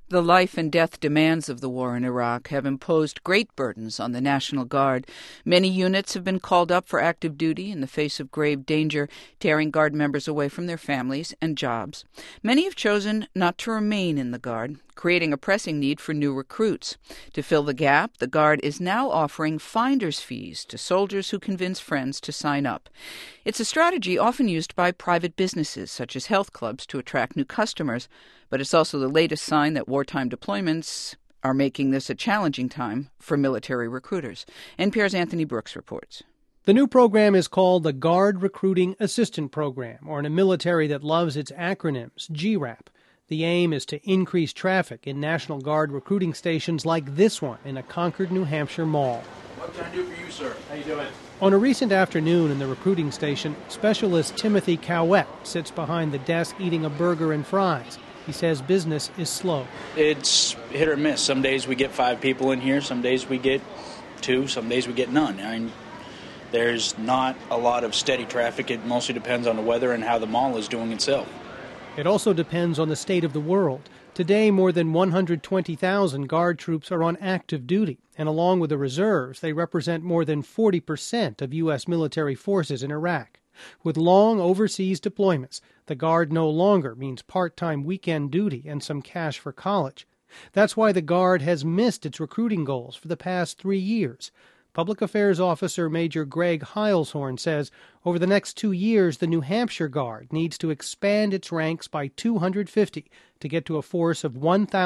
The life and death demands of the war in Iraq have imposed great burdens on the National Guard. Many units have been called up for active duty in the face of grave danger, tearing Guard members away from their families and jobs. Many have chosen not to remain in the Guard, creating a pressing need for new recruits. To fill the gap, the Guard is now offering finder's fees to soldiers who convince friends to sign up. It's a strategy often used by private businesses, such as health clubs, to attract new customers. But it's also the latest sign that wartime deployments are making this a challenging time for military recruiters. NPR's Anthony Brooks reports. The new program is called the Guard Recruiting Assistant Program, or in a military that loves its acronyms, GRAP. The aim is to increase traffic in National Guard recruiting stations like this one in a Concord, New Hampshire mall. What can I do for you, sir? How you doing? On a recent afternoon in the recruiting station, Specialist Timothy Cowett sits behind the desk eating a burger and fries. He says business is slow. It's hit or miss. Some days we get 5 people in here. Some days we get 2. Some days we get none. I mean, there's not a lot of steady traffic. It mostly depends on the weather and how the mall is doing itself. It also depends on the state of the world. Today, more than 120,000 Guard troops are on active duty, and along with the reserves, they represent more than 40% of U.S. military forces in Iraq. With long overseas deployments, the Guard no longer means part-time weekend duty and some cash for college. That's why the Guard has missed its recruiting goals for the past 3 years. Public Affairs Officer Major Greg Heilshorn says over the next 2 years, the New Hampshire Guard needs to expand its ranks by 250 to get to a force of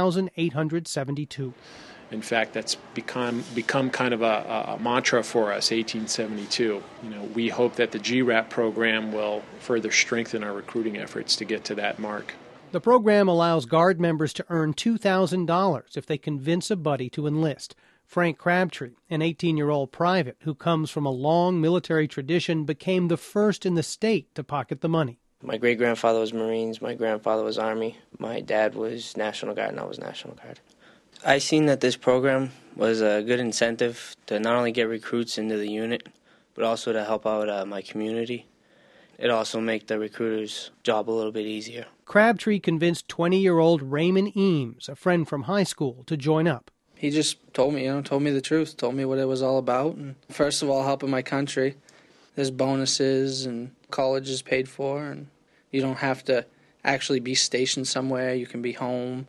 1,872. In fact, that's become kind of a mantra for us, 1872. We hope that the GRAP program will further strengthen our recruiting efforts to get to that mark. The program allows Guard members to earn $2,000 if they convince a buddy to enlist. Frank Crabtree, an 18-year-old private who comes from a long military tradition, became the first in the state to pocket the money. My great-grandfather was Marines, my grandfather was Army, my dad was National Guard, and I was National Guard. I seen that this program was a good incentive to not only get recruits into the unit, but also to help out my community. It also make the recruiter's job a little bit easier. Crabtree convinced 20-year-old Raymond Eames, a friend from high school, to join up. He just told me the truth, told me what it was all about. And first of all, helping my country. There's bonuses and college is paid for, and you don't have to actually be stationed somewhere. You can be home.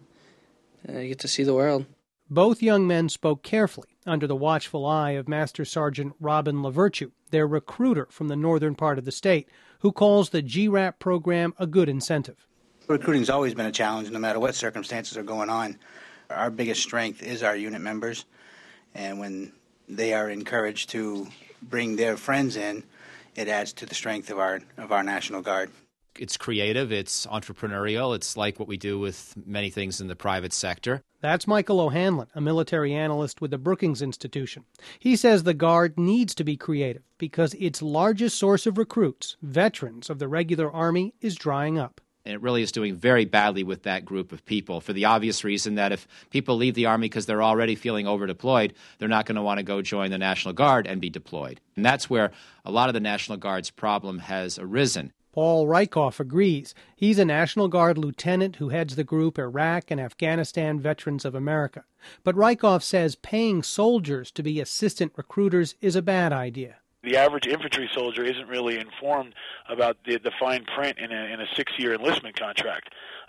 You get to see the world. Both young men spoke carefully under the watchful eye of Master Sergeant Robin LaVirtue, their recruiter from the northern part of the state, who calls the GRAP program a good incentive. Recruiting's always been a challenge, no matter what circumstances are going on. Our biggest strength is our unit members, and when they are encouraged to bring their friends in, it adds to the strength of our National Guard. It's creative, it's entrepreneurial, it's like what we do with many things in the private sector. That's Michael O'Hanlon, a military analyst with the Brookings Institution. He says the Guard needs to be creative because its largest source of recruits, veterans of the regular Army, is drying up. And it really is doing very badly with that group of people for the obvious reason that if people leave the Army because they're already feeling over-deployed, they're not going to want to go join the National Guard and be deployed. And that's where a lot of the National Guard's problem has arisen. Paul Rykoff agrees. He's a National Guard lieutenant who heads the group Iraq and Afghanistan Veterans of America. But Rykoff says paying soldiers to be assistant recruiters is a bad idea. The average infantry soldier isn't really informed about the fine print in a 6-year enlistment contract,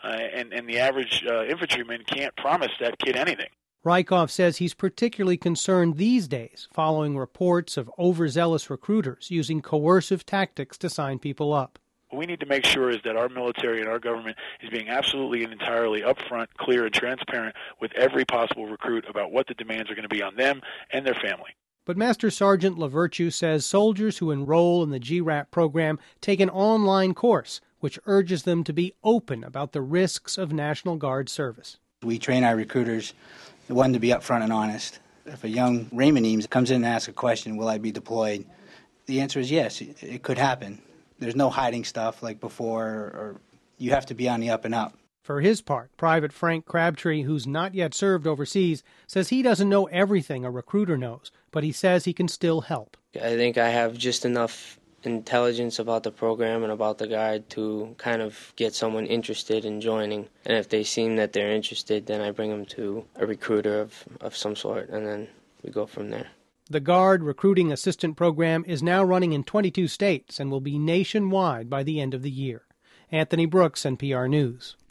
and the average infantryman can't promise that kid anything. Rykoff says he's particularly concerned these days following reports of overzealous recruiters using coercive tactics to sign people up. What we need to make sure is that our military and our government is being absolutely and entirely upfront, clear, and transparent with every possible recruit about what the demands are going to be on them and their family. But Master Sergeant LaVirtue says soldiers who enroll in the GRAP program take an online course, which urges them to be open about the risks of National Guard service. We train our recruiters, one, to be upfront and honest. If a young Raymond Eames comes in and asks a question, will I be deployed? The answer is yes, it could happen. There's no hiding stuff like before, or you have to be on the up and up. For his part, Private Frank Crabtree, who's not yet served overseas, says he doesn't know everything a recruiter knows, but he says he can still help. I think I have just enough intelligence about the program and about the Guard to kind of get someone interested in joining. And if they seem that they're interested, then I bring them to a recruiter of some sort, and then we go from there. The Guard Recruiting Assistant Program is now running in 22 states and will be nationwide by the end of the year. Anthony Brooks, NPR News.